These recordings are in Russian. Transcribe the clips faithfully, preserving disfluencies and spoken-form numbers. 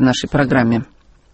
этой нашей программе.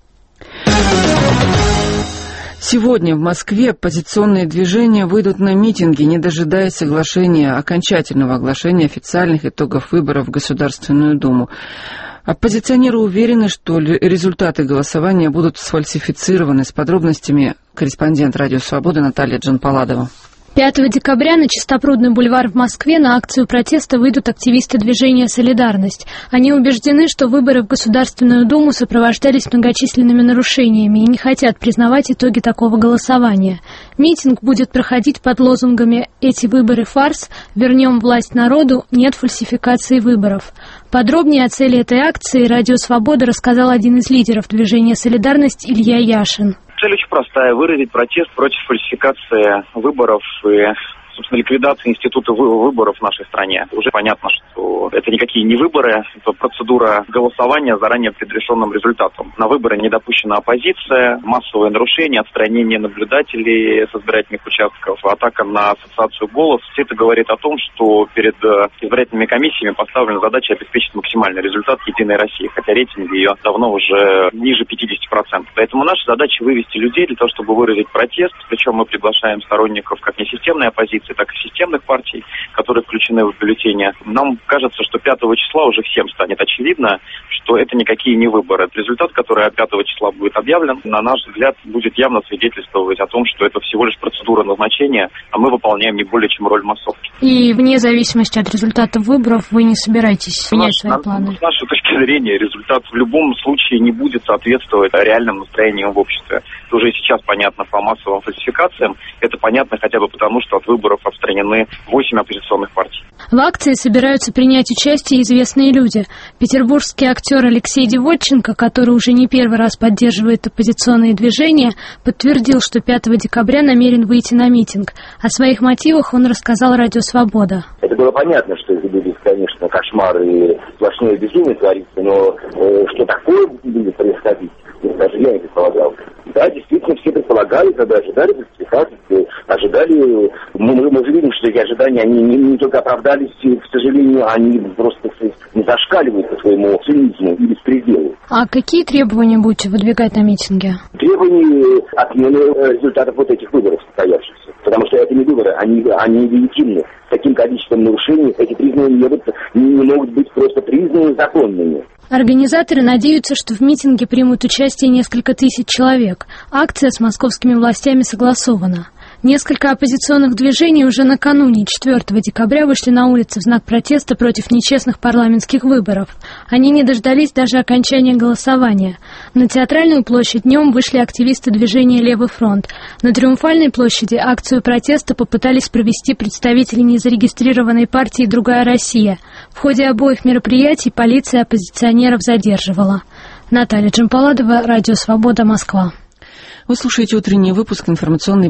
Сегодня в Москве оппозиционные движения выйдут на митинги, не дожидаясь соглашения, окончательного оглашения официальных итогов выборов в Государственную Думу. Оппозиционеры уверены, что результаты голосования будут сфальсифицированы. С подробностями корреспондент «Радио Свобода» Наталья Джанпаладова. пятого декабря на Чистопрудный бульвар в Москве на акцию протеста выйдут активисты движения «Солидарность». Они убеждены, что выборы в Государственную Думу сопровождались многочисленными нарушениями и не хотят признавать итоги такого голосования. Митинг будет проходить под лозунгами «Эти выборы – фарс», «Вернем власть народу», «Нет фальсификации выборов». Подробнее о цели этой акции «Радио Свобода» рассказал один из лидеров движения «Солидарность» Илья Яшин. Цель очень простая – выразить протест против фальсификации выборов и, собственно, ликвидации института выборов в нашей стране. Уже понятно, что это никакие не выборы, это процедура голосования с заранее предрешенным результатом. На выборы не допущена оппозиция, массовые нарушения, отстранение наблюдателей с избирательных участков, атака на ассоциацию «Голос». Все это говорит о том, что перед избирательными комиссиями поставлена задача обеспечить максимальный результат «Единой России», хотя рейтинг ее давно уже ниже пятьдесят процентов. Поэтому наша задача вывести людей для того, чтобы выразить протест, причем мы приглашаем сторонников как несистемной оппозиции, так и системных партий, которые включены в бюллетени. Нам кажется, что пятого числа уже всем станет очевидно, что это никакие не выборы. Результат, который пятого числа будет объявлен, на наш взгляд, будет явно свидетельствовать о том, что это всего лишь процедура назначения, а мы выполняем не более чем роль массовки. И вне зависимости от результатов выборов вы не собираетесь менять свои на, планы? С нашей точки зрения, результат в любом случае не будет соответствовать реальным настроениям в обществе. Это уже сейчас понятно по массовым фальсификациям. Это понятно хотя бы потому, что от выборов отстранены восемь оппозиционных партий. В акции собираются принять участие известные люди. Петербургский актер Алексей Девотченко, который уже не первый раз поддерживает оппозиционные движения, подтвердил, что пятого декабря намерен выйти на митинг. О своих мотивах он рассказал «Радио Свобода». Это было понятно, что это будет, конечно, кошмар и сплошное безумие творится, но э, что такое будет происходить, даже я не предполагал. Да, действительно, все предполагали, когда ожидали фальсификации, ожидали... Мы, мы же видим, что эти ожидания, они не, не только оправдались, к сожалению, они просто не зашкаливают по своему цинизму и беспределу. А какие требования будете выдвигать на митинге? Требования отмены результатов вот этих выборов состоявшихся. Потому что это не выборы, они, они легитимны. С таким количеством нарушений эти признаны не, не могут быть просто признаны законными. Организаторы надеются, что в митинге примут участие несколько тысяч человек. Акция с московскими властями согласована. Несколько оппозиционных движений уже накануне четвёртого декабря вышли на улицы в знак протеста против нечестных парламентских выборов. Они не дождались даже окончания голосования. На Театральную площадь днем вышли активисты движения «Левый фронт». На Триумфальной площади акцию протеста попытались провести представители незарегистрированной партии «Другая Россия». В ходе обоих мероприятий полиция оппозиционеров задерживала. Наталья Джанпаладова, «Радио Свобода», Москва. Вы слушаете утренний выпуск информационной